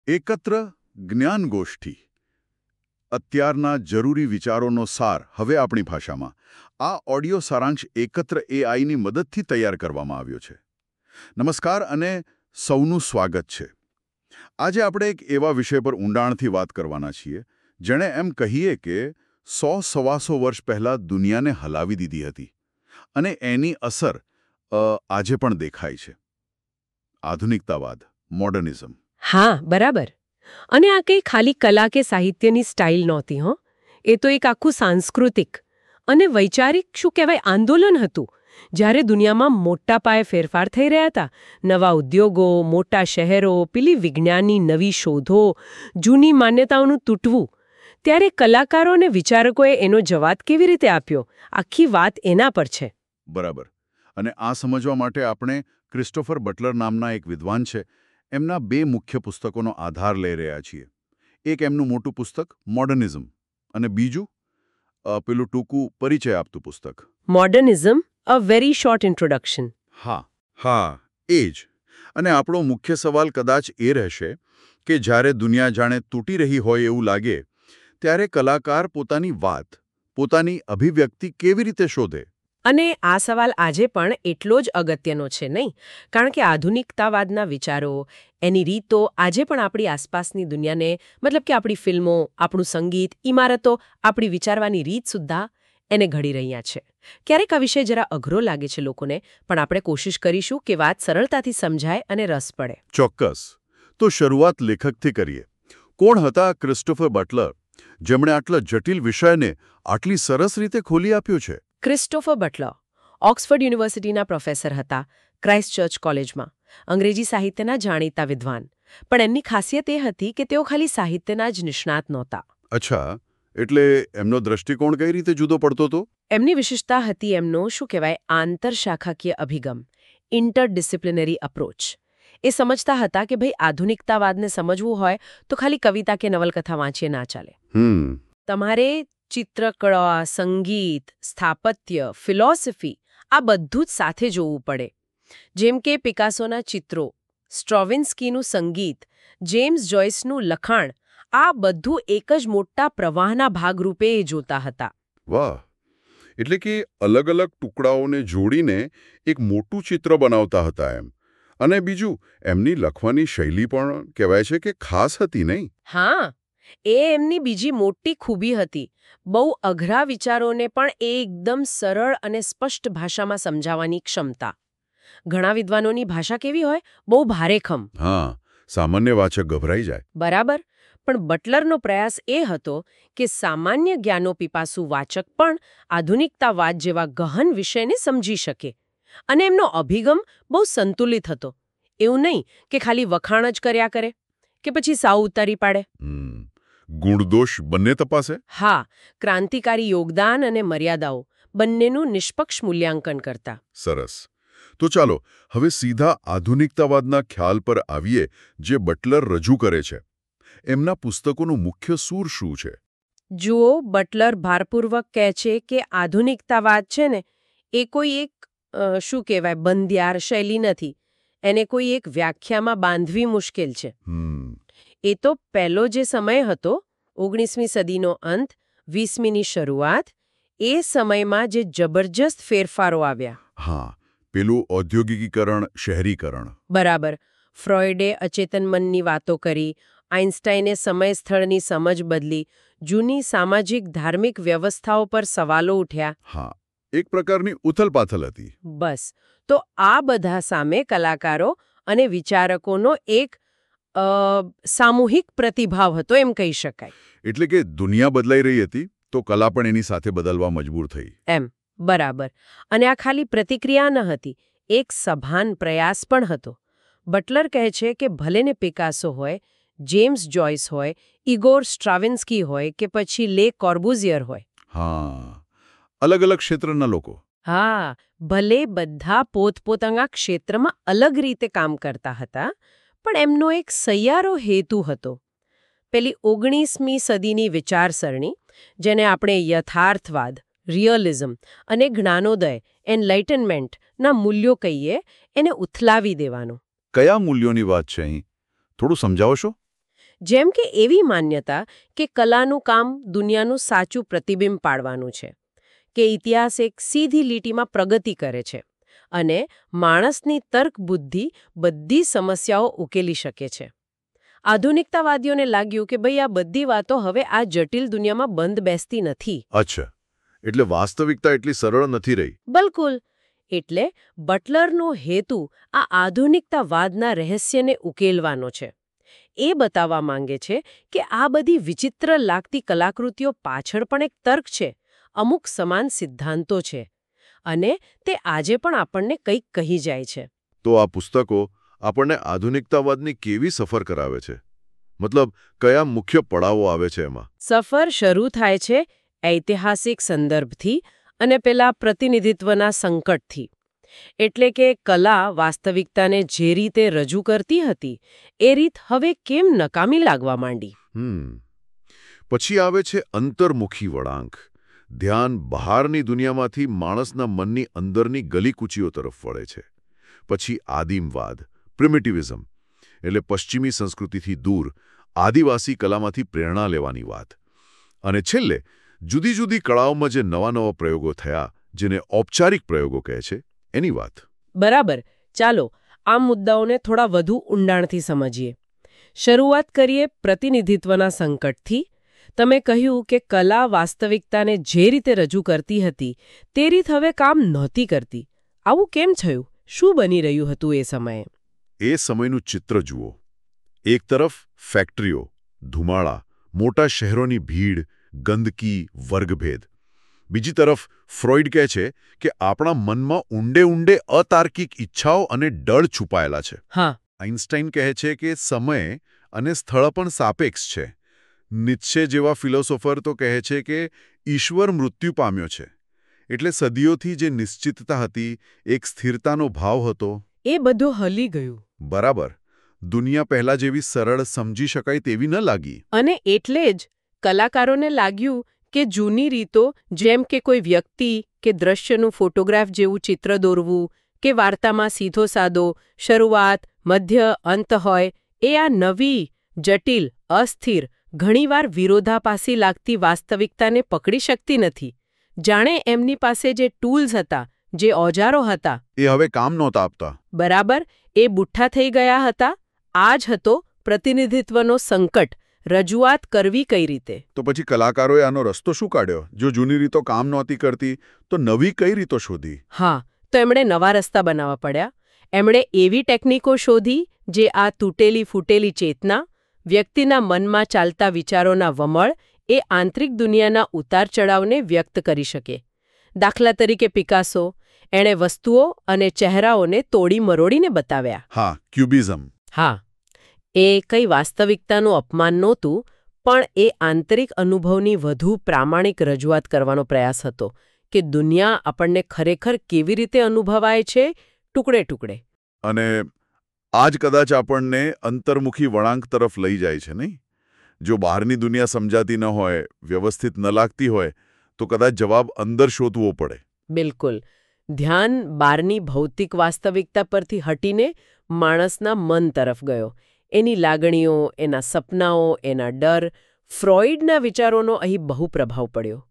એકત્ર જ્ઞાનગોષ્ઠી અત્યારના જરૂરી વિચારોનો સાર હવે આપણી ભાષામાં આ ઓડિયો સારાંશ એકત્ર એઆઈની મદદથી તૈયાર કરવામાં આવ્યો છે. નમસ્કાર અને સૌનું સ્વાગત છે. આજે આપણે એક એવા વિષય પર ઊંડાણથી વાત કરવાના છીએ જેણે એમ કહીએ કે 100-125 વર્ષ પહેલાં દુનિયાને હલાવી દીધી હતી અને એની અસર આજે પણ દેખાય છે. આધુનિકતાવાદ, મોડર્નિઝમ. હા, બરાબર. અને આ કંઈ ખાલી કલા કે સાહિત્યની સ્ટાઇલ નહોતી, હં. એ તો એક આખું સાંસ્કૃતિક અને વૈચારિક શું કહેવાય આંદોલન હતું. જ્યારે દુનિયામાં મોટા પાયે ફેરફાર થઈ રહ્યા હતા, નવા ઉદ્યોગો, મોટા શહેરો, પેલી વિજ્ઞાનની નવી શોધો, જૂની માન્યતાઓનું તૂટવું, ત્યારે કલાકારો અને વિચારકોએ એનો જવાબ કેવી રીતે આપ્યો? આખી વાત એના પર છે. બરાબર. અને આ સમજવા માટે આપણે ક્રિસ્ટોફર બટલર નામના એક વિદ્વાન છે એમના 2 મુખ્ય પુસ્તકોનો આધાર લઈ રહ્યા છીએ. એક એમનું મોટું પુસ્તક મોડર્નિઝમ અને બીજું પેલું ટૂંકું પરિચય આપતું પુસ્તક modernism, a very short introduction. હા, એ જ. અને આપણો મુખ્ય સવાલ કદાચ એ રહેશે કે જ્યારે દુનિયા જાણે તૂટી રહી હોય એવું લાગે ત્યારે કલાકાર પોતાની વાત, પોતાની અભિવ્યક્તિ કેવી રીતે શોધે? અને આ સવાલ આજે પણ એટલો જ અગત્યનો છે, નહીં? કારણ કે આધુનિકતાવાદના વિચારો, એની રીતો આજે પણ આપણી આસપાસની દુનિયાને, મતલબ કે આપણી ફિલ્મો, આપણું સંગીત, ઇમારતો, આપણી વિચારવાની રીત સુદ્ધા એને ઘડી રહ્યા છે. ક્યારેક આ વિષય જરા અઘરો લાગે છે લોકોને, પણ આપણે કોશિશ કરીશું કે વાત સરળતાથી સમજાય અને રસ પડે. ચોક્કસ. તો શરૂઆત લેખકથી કરીએ. કોણ હતા ક્રિસ્ટોફર બટલર, જેમણે આટલા જટિલ વિષયને આટલી સરસ રીતે ખોલી આપ્યો છે? ક્રિસ્ટોફર બટલર ઓક્સફર્ડ યુનિવર્સિટીના પ્રોફેસર હતા, ક્રાઇસ્ટ ચર્ચ કોલેજમાં, અંગ્રેજી સાહિત્યના જાણીતા વિદ્વાન. પણ એમની ખાસિયત એ હતી કે તેઓ ખાલી સાહિત્યના જ નિષ્ણાત નહોતા. અચ્છા, એટલે એમનો દ્રષ્ટિકોણ કઈ રીતે જુદો પડતો હતો? એમની વિશેષતા હતી એમનો શું કહેવાય આંતરશાખાકીય અભિગમ, ઇન્ટરડિસિપ્લિનરી અપ્રોચ. એ સમજતા હતા કે ભાઈ આધુનિકતાવાદને સમજવું હોય તો ખાલી કવિતા કે નવલકથા વાંચીએ ના ચાલે. તમારે ચિત્રકળા, સંગીત, સ્થાપત્ય, ફિલોસોફી આ બધું જ સાથે જોવું પડે. જેમ કે પિકાસોના ચિત્રો, સ્ટ્રોવિન્સ્કીનું સંગીત, જેમ્સ જોયસનું લખાણ, આ બધું એક જ મોટા પ્રવાહના ભાગરૂપે એ જોતા હતા. વાહ! એટલે કે અલગ અલગ ટુકડાઓને જોડીને એક મોટું ચિત્ર બનાવતા હતા એમ. અને બીજું, એમની લખવાની શૈલી પણ કહેવાય છે કે ખાસ હતી, નહીં? હા, એ એમની બીજી મોટી ખૂબી હતી. બહુ અઘરા વિચારોને પણ એ એકદમ સરળ અને સ્પષ્ટ ભાષામાં સમજાવવાની ક્ષમતા. ઘણા વિદ્વાનોની ભાષા કેવી હોય? બહુ ભારેખમ. હા, સામાન્ય વાચક ગભરાઈ જાય. બરાબર. પણ બટલરનો પ્રયાસ એ હતો કે સામાન્ય જ્ઞાનોપીપાસુ વાચક પણ આધુનિકતાવાદ જેવા ગહન વિષયને સમજી શકે. અને એમનો અભિગમ બહુ સંતુલિત હતો. એવું નહીં કે ખાલી વખાણ જ કર્યા કરે કે પછી સાવ ઉતારી પાડે. ગુણદોષ બંને તપાસે? હા, ક્રાંતિકારી યોગદાન અને મર્યાદાઓ બંનેનું નિષ્પક્ષ મૂલ્યાંકન કરતા. સરસ. તો ચાલો હવે સીધા આધુનિકતાવાદના ખ્યાલ પર આવીએ જે બટલર રજૂ કરે છે. એમના પુસ્તકોનું મુખ્ય સૂર શું છે? જુઓ, બટલર ભારપૂર્વક કહે છે કે આધુનિકતાવાદ છે ને એ કોઈ એક શું કહેવાય બંધિયાર શૈલી નથી. એને કોઈ એક વ્યાખ્યામાં બાંધવી મુશ્કેલ છે. એ તો પહેલો જે સમય હતો, 19મી સદીનો અંત, 20મીની શરૂઆત, એ સમયમાં જે જબરજસ્ત ફેરફારો આવ્યા. હા, પેલું ઔદ્યોગિકીકરણ, શહેરીકરણ. બરાબર. ફ્રોઇડે અચેતન મનની વાતો કરી, આઇન્સ્ટાઈને સમય સ્થળની સમજ બદલી, જૂની સામાજિક ધાર્મિક વ્યવસ્થાઓ પર સવાલો ઉઠ્યા. હા, એક પ્રકારની ઉથલપાથલ હતી. બસ. તો આ બધા સામે કલાકારો અને વિચારકોનો એક સામૂહિક પ્રતિભાવ હતો એમ કહી શકાય. એટલે કે દુનિયા બદલાઈ રહી હતી તો કલા પણ એની સાથે બદલવા મજબૂર થઈ. એમ, બરાબર. અને આ ખાલી પ્રતિક્રિયા ન હતી, એક સભાન પ્રયાસ પણ હતો. બટલર કહે છે કે ભલે ને પિકાસો હોય, જેમ્સ જોયસ હોય, ઇગોર સ્ટ્રાવિન્સ્કી હોય કે પછી લે કોર્બુઝિયર હોય. હા, અલગ અલગ ક્ષેત્રના લોકો. હા, ભલે બધા પોતપોતાના ક્ષેત્રમાં અલગ રીતે કામ કરતા હતા, પણ એમનો એક સહિયારો હેતુ હતો. પેલી 19મી સદીની વિચારસરણી, જેને આપણે યથાર્થવાદ, રિયલિઝમ અને જ્ઞાનોદય, એનલાઇટનમેન્ટના મૂલ્યો કહીએ, એને ઉથલાવી દેવાનું. કયા મૂલ્યોની વાત છે અહીં? થોડું સમજાવશો? જેમ કે એવી માન્યતા કે કલાનું કામ દુનિયાનું સાચું પ્રતિબિંબ પાડવાનું છે, કે ઇતિહાસ એક સીધી લીટીમાં પ્રગતિ કરે છે અને માણસની તર્ક બુદ્ધિ બધી સમસ્યાઓ ઉકેલી શકે છે. આધુનિકતાવાદીઓને લાગ્યું કે ભાઈ આ બધી વાતો હવે આ જટિલ દુનિયામાં બંધ બેસતી નથી. અચ્છા, એટલે વાસ્તવિકતા એટલી સરળ નથી રહી. બિલકુલ. એટલે બટલરનો હેતુ આ આધુનિકતાવાદના રહસ્યને ઉકેલવાનો છે. એ બતાવવા માંગે છે કે આ બધી વિચિત્ર લાગતી કલાકૃતિઓ પાછળ પણ એક તર્ક છે, અમુક સમાન સિદ્ધાંતો છે, અને તે આજે પણ આપણને કંઈક કહી જાય છે. તો આ પુસ્તકો આપણને આધુનિકતાવાદની કેવી સફર કરાવે છે? મતલબ, કયા મુખ્ય પડાવો આવે છે એમાં? સફર શરૂ થાય છે ઐતિહાસિક સંદર્ભથી અને પેલા પ્રતિનિધિત્વના સંકટથી. એટલે કે કલા વાસ્તવિકતાને જે રીતે રજૂ કરતી હતી એ રીત હવે કેમ નકામી લાગવા માંડી. પછી આવે છે અંતર્મુખી વળાંક. ધ્યાન બહારની દુનિયામાંથી માણસના મનની અંદરની ગલીકૂચીઓ તરફ વળે છે. પછી આદિમવાદ, પ્રિમિટિવિઝમ, એટલે પશ્ચિમી સંસ્કૃતિથી દૂર આદિવાસી કલામાંથી પ્રેરણા લેવાની વાત. અને છેલ્લે જુદી જુદી કળાઓમાં જે નવા નવા પ્રયોગો થયા, જેને ઔપચારિક પ્રયોગો કહે છે, એની વાત. બરાબર. ચાલો આ મુદ્દાઓને થોડા વધુ ઊંડાણથી સમજીએ. શરૂઆત કરીએ પ્રતિનિધિત્વના સંકટથી. તમે કહ્યું કે કલા વાસ્તવિકતાને જે રીતે રજૂ કરતી હતી તે રીત હવે કામ નહોતી કરતી. આવું કેમ થયું? શું બની રહ્યું હતું એ સમયે? એ સમયનું ચિત્ર જુઓ. એક તરફ ફેક્ટરીઓ, ધુમાડા, મોટા શહેરોની ભીડ, ગંદકી, વર્ગભેદ. બીજી તરફ ફ્રોઇડ કહે છે કે આપણા મનમાં ઊંડે ઊંડે અતાર્કિક ઈચ્છાઓ અને ડર છુપાયેલા છે. હા. આઇન્સ્ટાઈન કહે છે કે સમય અને સ્થળ પણ સાપેક્ષ છે. નીત્શે જેવા ફિલોસોફર તો કહે છે કે ઈશ્વર મૃત્યુ પામ્યો છે. એટલે સદીઓથી જે નિશ્ચિતતા હતી, એક સ્થિરતાનો ભાવ હતો, એ બધું હલી ગયું. બરાબર. દુનિયા પહેલા જેવી સરળ, સમજી શકાય તેવી ન લાગી. અને એટલે જ કલાકારોને લાગ્યું કે જૂની રીતો, જેમ કે કોઈ વ્યક્તિ કે દ્રશ્યનું ફોટોગ્રાફ જેવું ચિત્ર દોરવું, કે વાર્તામાં સીધો સાદો શરૂઆત, મધ્ય, અંત હોય, એ આ નવી, જટિલ, અસ્થિર, ઘણીવાર વિરોધાભાસી લાગતી વાસ્તવિકતાને પકડી શકતી નથી. જાણે એમની પાસે જે ટૂલ્સ હતા, જે ઓજારો હતા, એ હવે કામ નહોતા આપતા. બરાબર, એ બુઠ્ઠા થઈ ગયા હતા. આ જ હતો પ્રતિનિધિત્વનો સંકટ. રજૂઆત કરવી કઈ રીતે? તો પછી કલાકારોએ આનો રસ્તો શું કાઢ્યો? જો જૂની રીતો કામ નહોતી કરતી, તો નવી કઈ રીતો શોધી? હા, તો એમણે નવા રસ્તા બનાવવા પડ્યા. એમણે એવી ટેકનિકો શોધી જે આ તૂટેલી ફૂટેલી ચેતના, વ્યક્તિના મનમાં ચાલતા વિચારોના વમળ, એ આંતરિક દુનિયાના ઉતાર ચઢાવને વ્યક્ત કરી શકે. દાખલા તરીકે પિકાસો, એણે વસ્તુઓ અને ચહેરાઓને તોડી મરોડીને બતાવ્યા. હા, ક્યુબિઝમ. હા, એ કઈ વાસ્તવિકતાનું અપમાન નહોતું, પણ એ આંતરિક અનુભવની વધુ પ્રામાણિક રજૂઆત કરવાનો પ્રયાસ હતો કે દુનિયા આપણને ખરેખર કેવી રીતે અનુભવાય છે, ટુકડે ટુકડે. અને આજ કદાચ આપણને અંતર્મુખી વળાંક તરફ લઈ જાય છે, નહીં? જો બહારની દુનિયા સમજાતી ન હોય, વ્યવસ્થિત ન લાગતી હોય, તો કદાચ જવાબ અંદર શોધવો પડે. બિલકુલ. ધ્યાન બહારની ભૌતિક વાસ્તવિકતા પરથી હટીને માણસના મન તરફ ગયો. એની લાગણીઓ, એના સપનાઓ, એના ડર. ફ્રોઇડના વિચારોનો અહીં બહુ પ્રભાવ પડ્યો.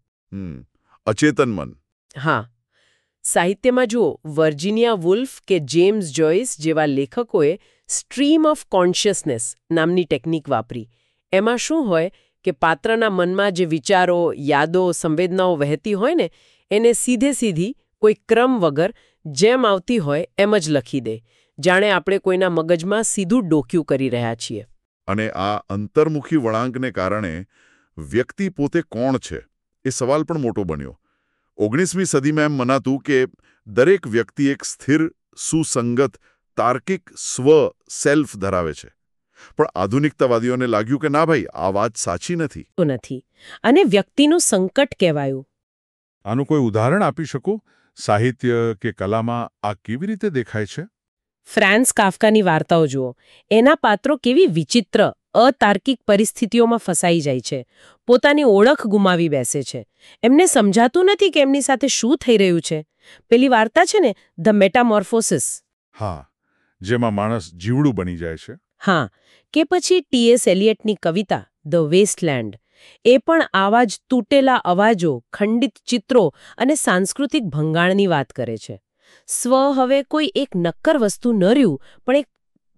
અચેતન મન. હા. સાહિત્યમાં જુઓ, વર્જિનિયા વુલ્ફ કે જેમ્સ જોઇસ જેવા લેખકોએ સ્ટ્રીમ ઓફ કોન્શિયસનેસ નામની ટેકનિક વાપરી. એમાં શું હોય કે પાત્રના મનમાં જે વિચારો, યાદો, સંવેદનાઓ વહેતી હોય ને, એને સીધે સીધી કોઈ ક્રમ વગર જેમ આવતી હોય એમ જ લખી દે. જાણે આપણે કોઈના મગજમાં સીધું ડોક્યું કરી રહ્યા છીએ. અને આ અંતર્મુખી વળાંકને કારણે વ્યક્તિ પોતે કોણ છે એ સવાલ પણ મોટો બન્યો. 19મી સદીમાં એમ મનાતું કે દરેક વ્યક્તિ એક સ્થિર, સુસંગત, તાર્કિક સેલ્ફ ધરાવે છે. પણ આધુનિકતાવાદીઓને લાગ્યું કે ના ભાઈ, આ વાત સાચી નથી. અને વ્યક્તિનું સંકટ કહેવાયું. આનું કોઈ ઉદાહરણ આપી શકો? સાહિત્ય કે કલામાં આ કેવી રીતે દેખાય છે? ફ્રાન્સ કાફકાની વાર્તાઓ જુઓ. એના પાત્રો કેવી વિચિત્ર, અતાર્કિક પરિસ્થિતિઓમાં ફસાઈ જાય છે. પોતાની ઓળખ ગુમાવી બેસે છે. એમને સમજાતું નથી કે એમની સાથે શું થઈ રહ્યું છે. પેલી વાર્તા છે ને, ધ મેટામોર્ફોસિસ. હા, જેમાં માણસ જીવડું બની જાય છે. હા, કે પછી ટી.એસ. એલિયટની કવિતા ધ વેસ્ટલેન્ડ એ પણ આવા જ તૂટેલા અવાજો, ખંડિત ચિત્રો અને સાંસ્કૃતિક ભંગાણની વાત કરે છે. સ્વ હવે કોઈ એક નક્કર વસ્તુ ન રહ્યું, પણ એક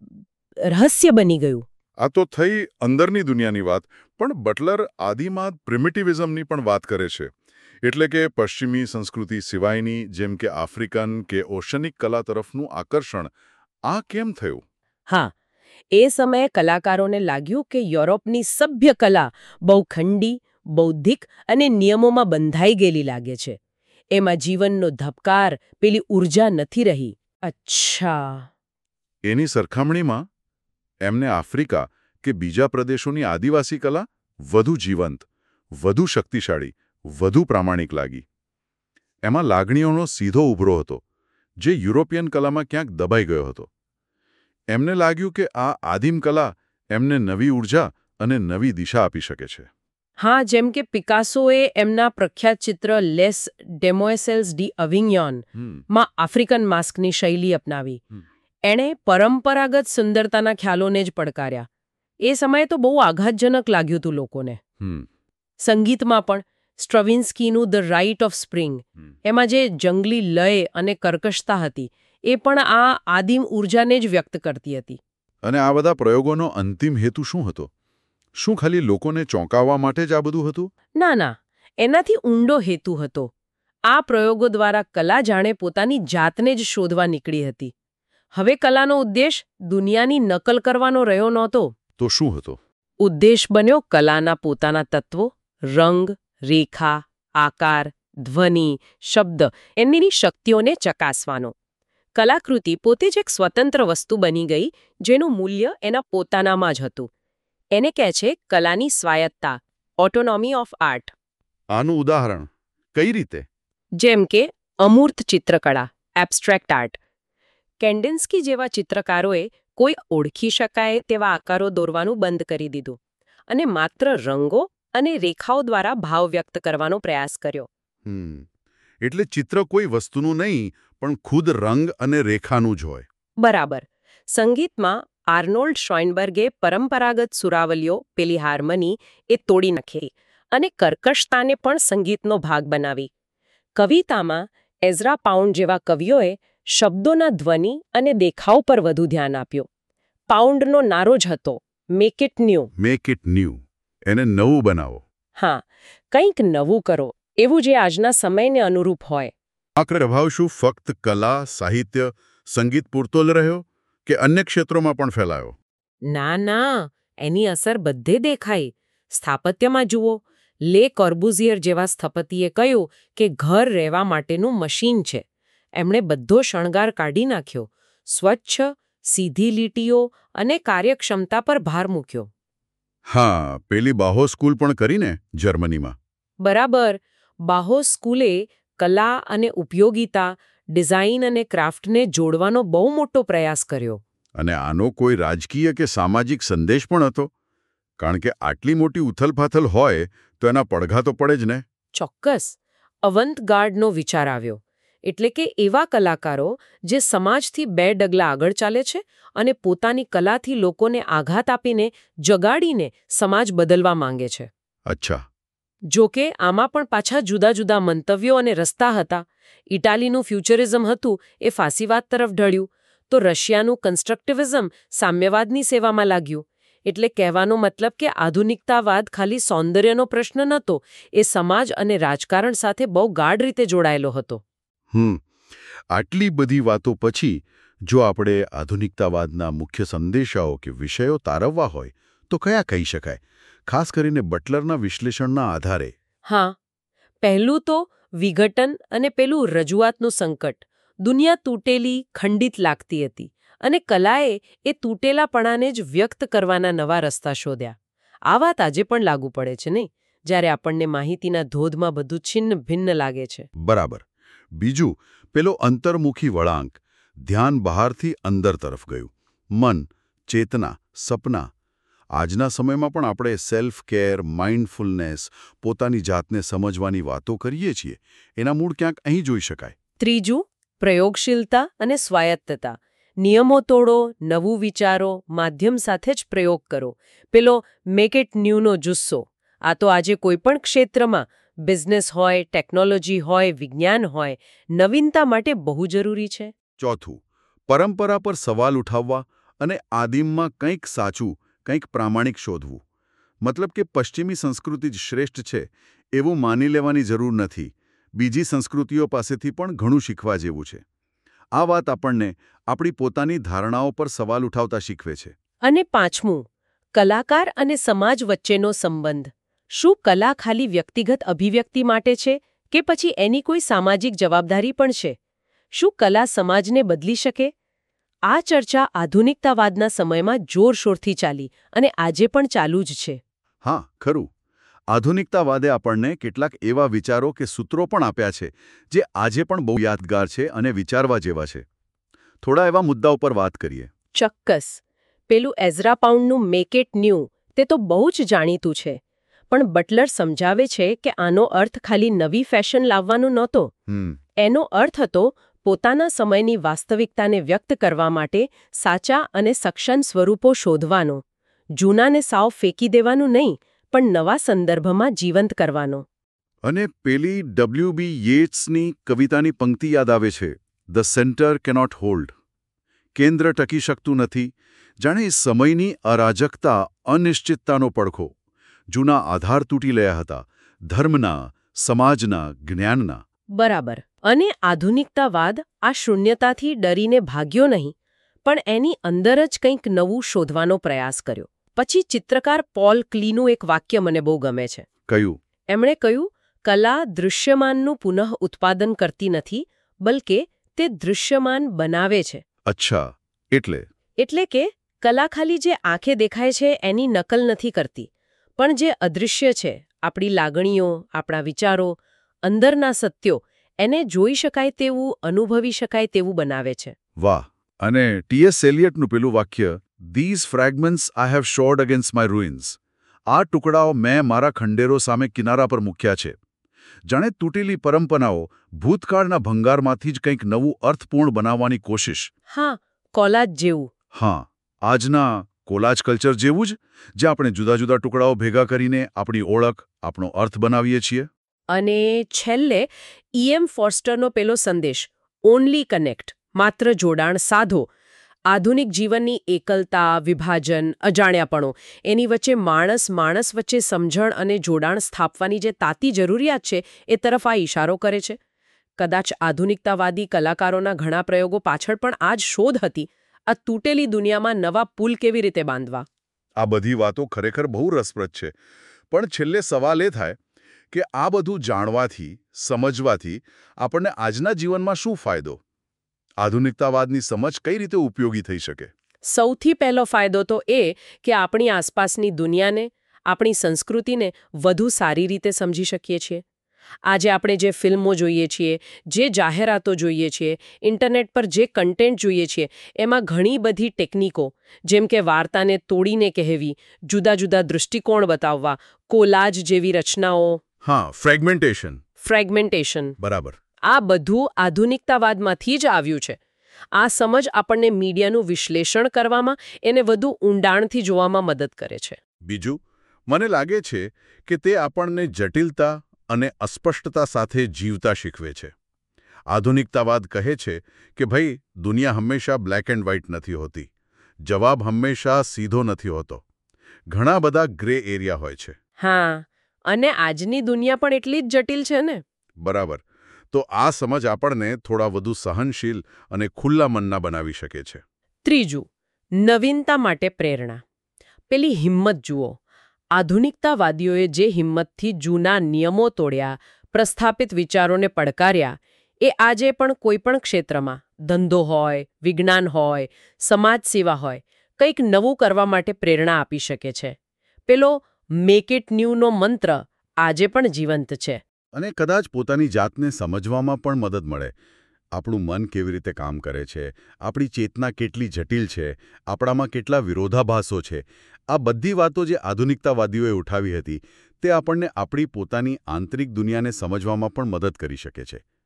રહસ્ય બની ગયું. આ તો થઈ અંદરની દુનિયાની વાત, પણ બટલર આદિમાં પ્રિમિટિવિઝમની પણ વાત કરે છે. એટલે કે પશ્ચિમી સંસ્કૃતિ સિવાયની, જેમ કે આફ્રિકન કે ઓશનિક કલા તરફનું આકર્ષણ આ કેમ થયું? હા, એ સમયે કલાકારોને લાગ્યું કે યુરોપની સભ્ય કલા બહુ ખંડી, બૌદ્ધિક અને નિયમોમાં બંધાઈ ગયેલી લાગે છે. એમાં જીવનનો ધબકાર, પેલી ઊર્જા નથી રહી. અચ્છા. એની સરખામણીમાં એમને આફ્રિકા કે બીજા પ્રદેશોની આદિવાસી કલા વધુ જીવંત, વધુ શક્તિશાળી, વધુ પ્રામાણિક લાગી. એમાં લાગણીઓનો સીધો ઉભરો હતો, જે યુરોપિયન કલામાં ક્યાંક દબાઈ ગયો હતો. એમને લાગ્યું કે આ આદિમ કલા એમને નવી ઊર્જા અને નવી દિશા આપી શકે છે. હા, જેમ કે પિકાસોએ એમના પ્રખ્યાત ચિત્ર લેસ ડેમોએસેલ્સ ડી અવિગ્નોન માં આફ્રિકન માસ્કની શૈલી અપનાવી. એણે પરંપરાગત સુંદરતાના ખ્યાલોને જ પડકાર્યા. એ સમયે તો બહુ આઘાતજનક લાગ્યું હતું લોકોને. સંગીતમાં પણ સ્ટ્રવિન્સ્કીનું ધ રાઇટ ઓફ સ્પ્રિંગ, એમાં જે જંગલી લય અને કર્કશતા હતી, એ પણ આ આદિમ ઊર્જાને જ વ્યક્ત કરતી હતી. અને આ બધા પ્રયોગોનો અંતિમ હેતુ શું હતો? શું ખાલી લોકોને ચોંકાવવા માટે જ આ બધું હતું? ના ના, એનાથી ઊંડો હેતુ હતો. આ પ્રયોગો દ્વારા કલા જાણે પોતાની જાતને જ શોધવા નીકળી હતી. હવે કલાનો ઉદ્દેશ દુનિયાની નકલ કરવાનો રહ્યો નહોતો. તો શું હતો? ઉદ્દેશ બન્યો કલાના પોતાના તત્વો, રંગ, રેખા, આકાર, ધ્વનિ, શબ્દ એમની શક્તિઓને ચકાસવાનો. કલાકૃતિ પોતે જ એક સ્વતંત્ર વસ્તુ બની ગઈ, જેનું મૂલ્ય એના પોતાનામાં જ હતું. એને કહે છે કલાની સ્વાયત્તતા, ઓટોનોમી ઓફ આર્ટ. આનું ઉદાહરણ કઈ રીતે? જેમ કે અમૂર્ત ચિત્રકળા, એબ્સ્ટ્રેક્ટ આર્ટ. કેન્ડિન્સ્કી જેવા ચિત્રકારોએ કોઈ ઓળખી શકાય તેવા આકારો દોરવાનું બંધ કરી દીધું અને માત્ર રંગો અને રેખાઓ દ્વારા ભાવ વ્યક્ત કરવાનો પ્રયાસ કર્યો. એટલે ચિત્ર કોઈ વસ્તુનું નહીં, પણ ખુદ રંગ અને રેખાનું જ હોય. બરાબર. સંગીતમાં આર્નોલ્ડ શોઇનબર્ગે પરંપરાગત સુરાવલીઓ, પેલી હાર્મની, એ તોડી નાખી અને કર્કશતાને પણ સંગીતનો ભાગ બનાવી. કવિતામાં એઝરા પાઉન્ડ જેવા કવિઓએ શબ્દોના ધ્વનિ અને દેખાવ પર વધુ ધ્યાન આપ્યું. પાઉન્ડનો નારો જ હતો, make it new. Make it new, એને નવું બનાવો. હા, કંઈક નવું કરો, એવું જે આજના સમયને અનુરૂપ હોય. આ પ્રભાવ શું ફક્ત કલા, સાહિત્ય, સંગીત પૂરતો જ રહ્યો કે અન્ય ક્ષેત્રોમાં પણ ફેલાયો? ના ના, એની અસર બધે દેખાઈ. સ્થાપત્યમાં જુઓ, લે કોર્બુઝિયર જેવા સ્થપતિએ કહ્યું કે ઘર રહેવા માટેનું મશીન છે. એમણે બધો શણગાર કાઢી નાખ્યો, સ્વચ્છ, સીધી લીટીઓ અને કાર્યક્ષમતા પર ભાર મૂક્યો. હા, પેલી બાહો સ્કૂલ પણ કરીને જર્મનીમાં. બરાબર. બાહોસ સ્કૂલે કલા અને ઉપયોગિતા, ડિઝાઇન અને ક્રાફ્ટને જોડવાનો બહુ મોટો પ્રયાસ કર્યો. અને આનો કોઈ રાજકીય કે સામાજિક સંદેશ પણ હતો? કારણ કે આટલી મોટી ઉથલપાથલ હોય તો એના પડઘા તો પડે જ ને. ચોક્કસ. અવંત-ગાર્ડનો વિચાર આવ્યો. એટલે કે એવા કલાકારો જે સમાજથી બે ડગલા આગળ ચાલે છે અને પોતાની કલાથી લોકોને આઘાત આપીને, જગાડીને સમાજ બદલવા માંગે છે. અચ્છા. જોકે આમાં પણ પાછા જુદા જુદા મંતવ્યો અને રસ્તા હતા. ઇટાલીનું ફ્યુચરિઝમ હતું એ ફાસીવાદ તરફ ઢળ્યું, તો રશિયાનું કન્સ્ટ્રક્ટિવિઝમ સામ્યવાદની સેવામાં લાગ્યું. એટલે કહેવાનો મતલબ કે આધુનિકતાવાદ ખાલી સૌંદર્યનો પ્રશ્ન નહોતો, એ સમાજ અને રાજકારણ સાથે બહુ ગાઢ રીતે જોડાયેલો હતો. આટલી બધી વાતો પછી જો આપણે આધુનિકતાવાદના મુખ્ય સંદેશાઓ કે વિષયો તારવવા હોય તો કયા કહી શકાય, ખાસ કરીને બટલરના વિશ્લેષણના આધારે? હા, પહેલું તો વિઘટન અને પેલું રજૂઆતનું સંકટ. દુનિયા તૂટેલી, ખંડિત લાગતી હતી અને કલાએ એ તૂટેલાપણાને જ વ્યક્ત કરવાના નવા રસ્તા શોધ્યા. આ વાત આજે પણ લાગુ પડે છે નહીં, જ્યારે આપણને માહિતીના ધોધમાં બધું છિન્ન ભિન્ન લાગે છે. બરાબર. બીજું, પેલો અંતર્મુખી વળાંક, ધ્યાન બહારથી અંદર તરફ ગયું. મન, ચેતના, સપના. આજના સમયમાં પણ આપણે સેલ્ફ કેર, માઇન્ડફુલનેસ, પોતાની જાતને સમજવાની વાતો કરીએ છીએ. એના મૂળ ક્યાંક અહીં જોઈ શકાય. ત્રીજું, પ્રયોગશીલતા અને સ્વાયત્તતા. નિયમો તોડો, નવું વિચારો, માધ્યમ સાથે જ પ્રયોગ કરો. પેલો મેક ઇટ ન્યૂનો જુસ્સો આ તો આજે કોઈપણ ક્ષેત્રમાં બિઝનેસ હોય, ટેકનોલોજી હોય, વિજ્ઞાન હોય, નવીનતા માટે બહુ જરૂરી છે. ચોથું, પરંપરા પર સવાલ ઉઠાવવા અને આદિમમાં કંઈક સાચું, કંઈક પ્રામાણિક શોધવું. મતલબ કે પશ્ચિમી સંસ્કૃતિ જ શ્રેષ્ઠ છે એવું માની લેવાની જરૂર નથી. બીજી સંસ્કૃતિઓ પાસેથી પણ ઘણું શીખવા જેવું છે. આ વાત આપણને આપણી પોતાની ધારણાઓ પર સવાલ ઉઠાવતા શીખવે છે. અને પાંચમું, કલાકાર અને સમાજ વચ્ચેનો સંબંધ. શું કલા ખાલી વ્યક્તિગત અભિવ્યક્તિ માટે છે કે પછી એની કોઈ સામાજિક જવાબદારી પણ છે? શું કલા સમાજને બદલી શકે? આ ચર્ચા આધુનિકતાવાદના સમયમાં જોરશોરથી ચાલી અને આજે પણ ચાલુ જ છે. હા, ખરું. આધુનિકતાવાદે આપણને કેટલાક એવા વિચારો કે સૂત્રો પણ આપ્યા છે જે આજે પણ બહુ યાદગાર છે અને વિચારવા જેવા છે. થોડા એવા મુદ્દાઓ પર વાત કરીએ. ચોક્કસ. પેલું એઝરા પાઉન્ડનું મેક ઇટ ન્યૂ તે તો બહુ જ જાણીતું છે. પણ બટલર સમજાવે છે કે આનો અર્થ ખાલી નવી ફેશન લાવવાનો નહોતો. એનો અર્થ હતો પોતાના સમયની વાસ્તવિકતાને વ્યક્ત કરવા માટે સાચા અને સક્ષમ સ્વરૂપો શોધવાનો. જૂનાને સાવ ફેંકી દેવાનું નહીં, પણ નવા સંદર્ભમાં જીવંત કરવાનો. અને પેલી W.B. યેટ્સની કવિતાની પંક્તિ યાદ આવે છે, ધ સેન્ટર કેનોટ હોલ્ડ. કેન્દ્ર ટકી શકતું નથી. જાણે સમયની અરાજકતા, અનિશ્ચિતતાનો પડખો. જૂના આધાર તૂટી રહ્યા હતા, ધર્મના, સમાજના, જ્ઞાનના. બરાબર. અને આધુનિકતાવાદ આ શૂન્યતાથી ડરીને ભાગ્યો નહીં, પણ એની અંદર જ કંઈક નવું શોધવાનો પ્રયાસ કર્યો. પછી ચિત્રકાર પોલ ક્લીનું એક વાક્ય મને બહુ ગમે છે. કયું? એમણે કહ્યું, કલા દૃશ્યમાનનું પુનઃ ઉત્પાદન કરતી નથી, બલકે તે દૃશ્યમાન બનાવે છે. અચ્છા, એટલે કે કલા ખાલી જે આંખે દેખાય છે એની નકલ નથી કરતી, પણ જે અદૃશ્ય છે, આપણી લાગણીઓ, આપણા વિચારો, અંદરના સત્યો, એને જોઈ શકાય તેવું, અનુભવી શકાય તેવું બનાવે છે. વાહ. અને T.S. એલિયટનું પેલું વાક્ય, "These fragments I have shored against my ruins." આ ટુકડાઓ મેં મારા ખંડેરો સામે કિનારા પર મૂક્યા છે. જાણે તૂટેલી પરંપરાઓ, ભૂતકાળના ભંગારમાંથી જ કંઈક નવું અર્થપૂર્ણ બનાવવાની કોશિશ. હા, કોલાજ જેવું. હા, આજના કોલાજ કલ્ચર જેવું જ, જે આપણે જુદા જુદા ટુકડાઓ ભેગા કરીને આપણી ઓળખ, આપણો અર્થ બનાવીએ છીએ. અને છેલ્લે E.M. ફોર્સ્ટરનો પેલો સંદેશ, ઓનલી કનેક્ટ, માત્ર જોડાણ સાધો. આધુનિક જીવનની એકલતા, વિભાજન, અજાણ્યાપણો, એની વચ્ચે માણસ વચ્ચે સમજણ અને જોડાણ સ્થાપવાની જે તાતી જરૂરિયાત છે એ તરફ આ ઇશારો કરે છે. કદાચ આધુનિકતાવાદી કલાકારોના ઘણા પ્રયોગો પાછળ પણ આ જ શોધ હતી, આ તૂટેલી દુનિયામાં નવા પુલ કેવી રીતે બાંધવા. આ બધી વાતો ખરેખર બહુ રસપ્રદ છે. પણ છેલ્લે સવાલ એ થાય કે આ બધું જાણવાથી, સમજવાથી આપણને આજના જીવનમાં શું ફાયદો? આધુનિકતાવાદની સમજ કઈ રીતે ઉપયોગી થઈ શકે? સૌથી પહેલો ફાયદો તો એ કે આપણી આસપાસની દુનિયાને, આપણી સંસ્કૃતિને વધુ સારી રીતે સમજી શકીએ છીએ. આજે આપણે જે ફિલ્મો જોઈએ છીએ, જે જાહેરાતો જોઈએ છીએ, ઇન્ટરનેટ પર જે કન્ટેન્ટ જોઈએ છીએ, એમાં ઘણી બધી ટેકનિકો, જેમ કે વાર્તાને તોડીને કહેવી, જુદા જુદા દૃષ્ટિકોણ બતાવવા, કોલાજ જેવી રચનાઓ. હા, ફ્રેગમેન્ટેશન. બરાબર. આ બધું આધુનિકતાવાદમાંથી જ આવ્યું છે. આ સમજ આપણને મીડિયાનું વિશ્લેષણ કરવામાં, એને વધુ ઊંડાણથી જોવામાં મદદ કરે છે. બીજું, મને લાગે છે કે તે આપણને જટિલતા અને અસ્પષ્ટતા સાથે જીવતા શીખવે છે. આધુનિકતાવાદ કહે છે કે ભાઈ, દુનિયા હંમેશા બ્લેક એન્ડ વ્હાઇટ નથી હોતી. જવાબ હંમેશા સીધો નથી હોતો. ઘણા બધા ગ્રે એરિયા હોય છે. હા, અને આજની દુનિયા પણ એટલી જ જટિલ છે ને. બરાબર. તો આ સમજ આપણને થોડા વધુ સહનશીલ અને ખુલ્લા મનના બનાવી શકે છે. ત્રીજું, નવીનતા માટે પ્રેરણા. પેલી હિંમત જુઓ. આધુનિકતાવાદીઓએ જે હિંમતથી જૂના નિયમો તોડ્યા, પ્રસ્થાપિત વિચારોને પડકાર્યા, એ આજે પણ કોઈપણ ક્ષેત્રમાં, ધંધો હોય, વિજ્ઞાન હોય, સમાજ સેવા હોય, કંઈક નવું કરવા માટે પ્રેરણા આપી શકે છે. પેલો મેક ઇટ ન્યૂનો મંત્ર આજે પણ જીવંત છે. અને કદાચ પોતાની જાતને સમજવામાં પણ મદદ મળે. આપણું મન કેવી રીતે કામ કરે છે, આપણી ચેતના કેટલી જટિલ છે, આપણામાં કેટલા વિરોધાભાસો છે, આ બધી વાતો જે આધુનિકતાવાદીઓએ ઉઠાવી હતી, તે આપણને આપણી પોતાની આંતરિક દુનિયાને સમજવામાં પણ મદદ કરી શકે છે.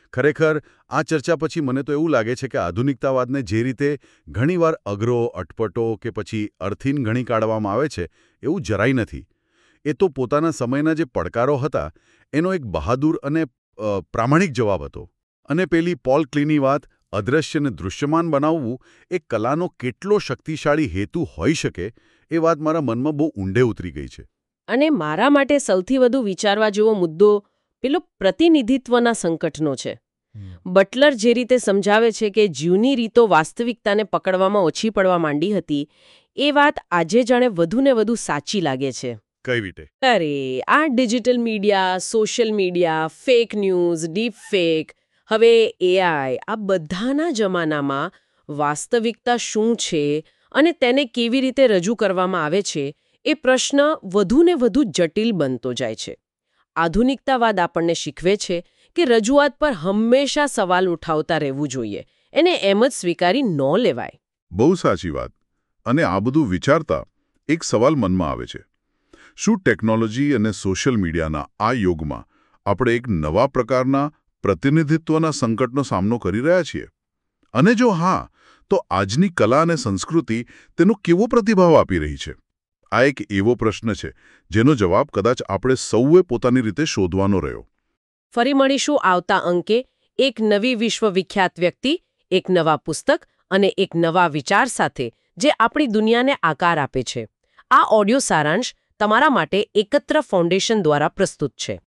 ખરેખર આ ચર્ચા પછી મને તો એવું લાગે છે કે આધુનિકતાવાદને જે રીતે ઘણીવાર અઘરો અટપટો કે પછી અર્થહીન ગણી કાઢવામાં આવે છે એવું જરાય નથી. એ તો પોતાના સમયના જે પડકારો હતા એનો એક બહાદુર અને પ્રામાણિક જવાબ હતો. અને પેલી પોલ ક્લીની વાત, અદ્રશ્યને દૃશ્યમાન બનાવવું એ કલાનો કેટલો શક્તિશાળી હેતુ હોઈ શકે એ વાત મારા મનમાં બહુ ઊંડે ઉતરી ગઈ છે. અને મારા માટે સૌથી વધુ વિચારવા જેવો મુદ્દો પેલો પ્રતિનિધિત્વના સંકટનો છે. બટલર જે રીતે સમજાવે છે કે જૂની રીતો વાસ્તવિકતાને પકડવામાં ઓછી પડવા માંડી હતી, એ વાત આજે જાણે વધુને વધુ સાચી લાગે છે. કઈ રીતે? અરે, આ digital media, social media, fake news, deep fake, હવે એઆઈ, આ બધાના જમાનામાં વાસ્તવિકતા શું છે અને તેને કેવી રીતે રજૂ કરવામાં આવે છે એ પ્રશ્ન વધુને વધુ જટિલ બનતો જાય છે. આધુનિકતાવાદ આપણને શીખવે છે કે રજૂઆત પર હંમેશા સવાલ ઉઠાવતા રહેવું જોઈએ, એને એમ જ સ્વીકારી ન લેવાય. બહુ સાચી વાત. અને આ બધું વિચારતા એક સવાલ મનમાં આવે છે. શું ટેકનોલોજી અને સોશિયલ મીડિયાના આ યુગમાં આપણે એક નવા પ્રકારના પ્રતિનિધિત્વના સંકટનો સામનો કરી રહ્યા છીએ? અને જો હા, તો આજની કલા અને સંસ્કૃતિ તેનો કેવો પ્રતિભાવ આપી રહી છે? આ એક એવો પ્રશ્ન છે જેનો જવાબ કદાચ આપણે સૌએ પોતાની રીતે શોધવાનો રહ્યો. ફરી મળીશું આવતા અંકે એક નવી વિશ્વવિખ્યાત વ્યક્તિ, એક નવા પુસ્તક અને એક નવા વિચાર સાથે જે આપણી દુનિયાને આકાર આપે છે. આ ઓડિયો સારાંશ તમારા માટે એકત્ર ફાઉન્ડેશન દ્વારા પ્રસ્તુત છે.